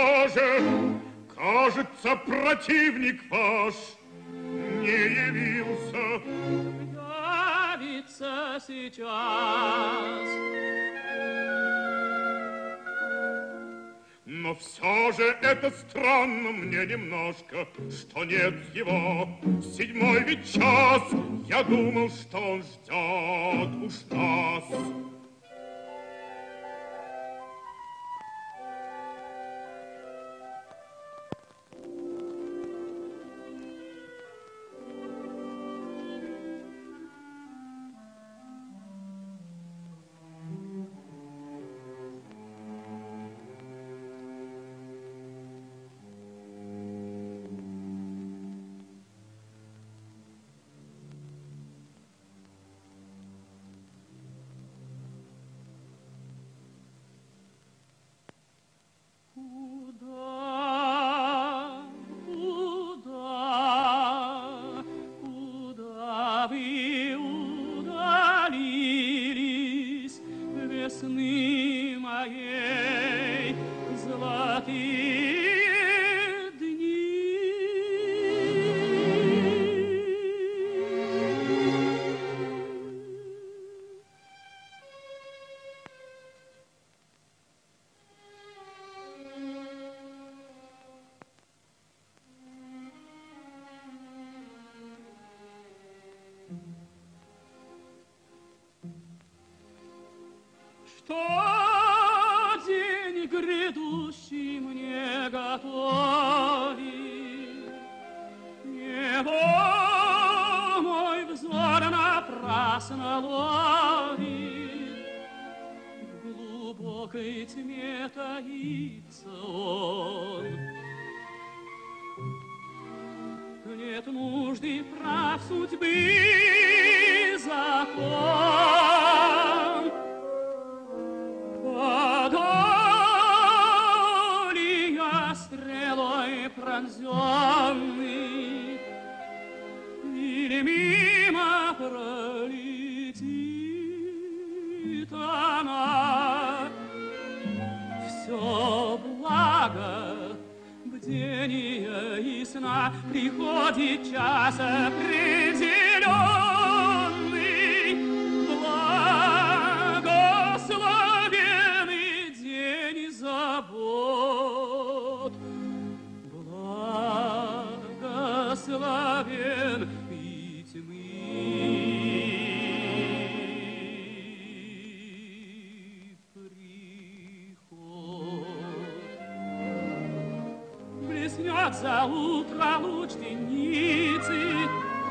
что же, кажется, противник ваш не явился. Явится сейчас. Но все же это странно мне немножко, что нет его. 7 ведь час, я думал, что он ждет уж нас. Куда вы удалились, весны моей золотые дни? Что день грядущий мне готовит, Небо мой взор напрасно ловит, в глубокой тьме таится он. Нет нужды прав судьбы закон. Подоли я стрелой пронзенный, или мимо пролетит она. Все благо бдения и сна, приходит час определенный. Благословенный день забот, благословен и тьмы приход. Блеснет за утро луч денницы,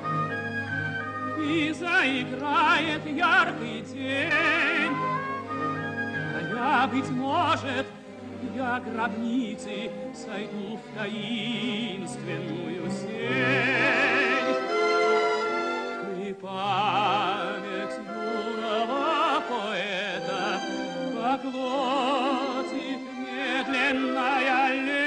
и заиграет яркий день. А я, быть может, я гробницы сойду в таинственную сень. И память юного поэта поглотит медленная лето.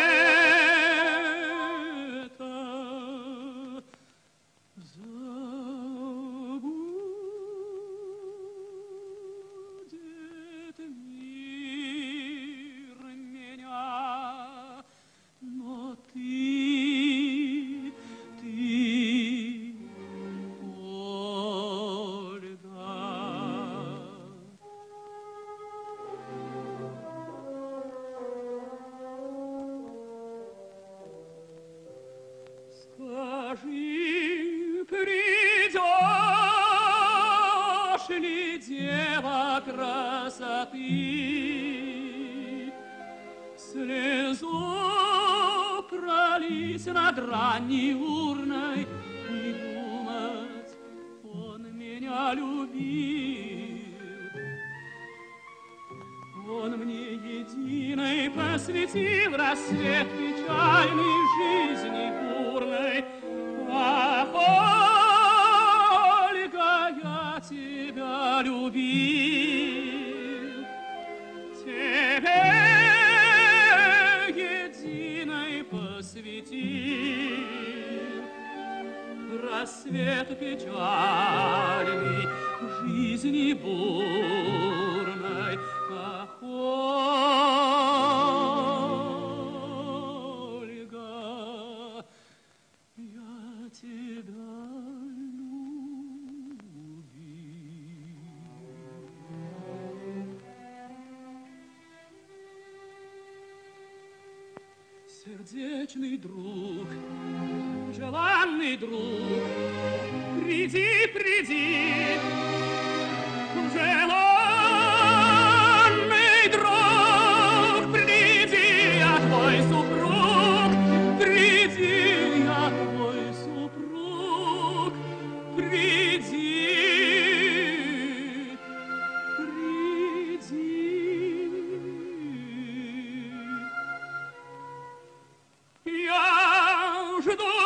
Забудет мир меня, но ты, Ольга. Скажи, придешь ли, дева красоты, слезу пролить над ранней урной и думать, он меня любил. Он мне единой посвятил рассвет печальной жизни бурной. Ах, Ольга, я тебя любил, тебе единой посвятил рассвет печальный жизни бурной. Ах, Сердечный друг, желанный друг, приди, приди, желанный друг, приди, я твой супруг, приди, я твой супруг, приди, приди. Я жду